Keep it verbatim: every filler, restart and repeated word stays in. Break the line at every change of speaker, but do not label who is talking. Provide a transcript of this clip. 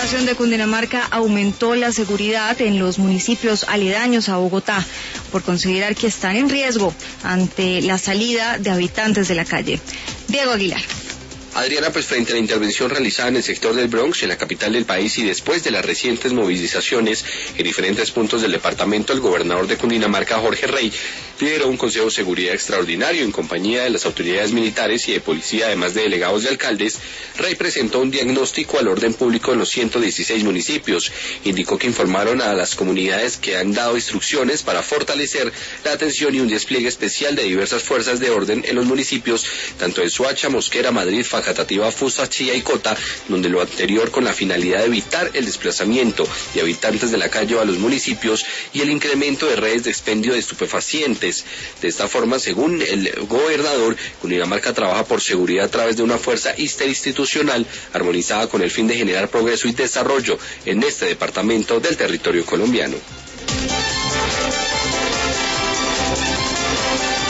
Gobernación de Cundinamarca aumentó la seguridad en los municipios aledaños a Bogotá por considerar que están en riesgo ante la salida de habitantes de la calle. Diego Aguilar.
Adriana, pues frente a la intervención realizada en el sector del Bronx, en la capital del país, y después de las recientes movilizaciones en diferentes puntos del departamento, el gobernador de Cundinamarca, Jorge Rey, lideró un consejo de seguridad extraordinario en compañía de las autoridades militares y de policía, además de delegados y alcaldes. Rey presentó un diagnóstico al orden público en los ciento dieciséis municipios. Indicó que informaron a las comunidades que han dado instrucciones para fortalecer la atención y un despliegue especial de diversas fuerzas de orden en los municipios, tanto de Soacha, Mosquera, Madrid, Facatativá, Fusa, Chía y Cota, donde lo anterior con la finalidad de evitar el desplazamiento de habitantes de la calle a los municipios y el incremento de redes de expendio de estupefacientes. De esta forma, según el gobernador, Cundinamarca trabaja por seguridad a través de una fuerza interinstitucional armonizada con el fin de generar progreso y desarrollo en este departamento del territorio colombiano.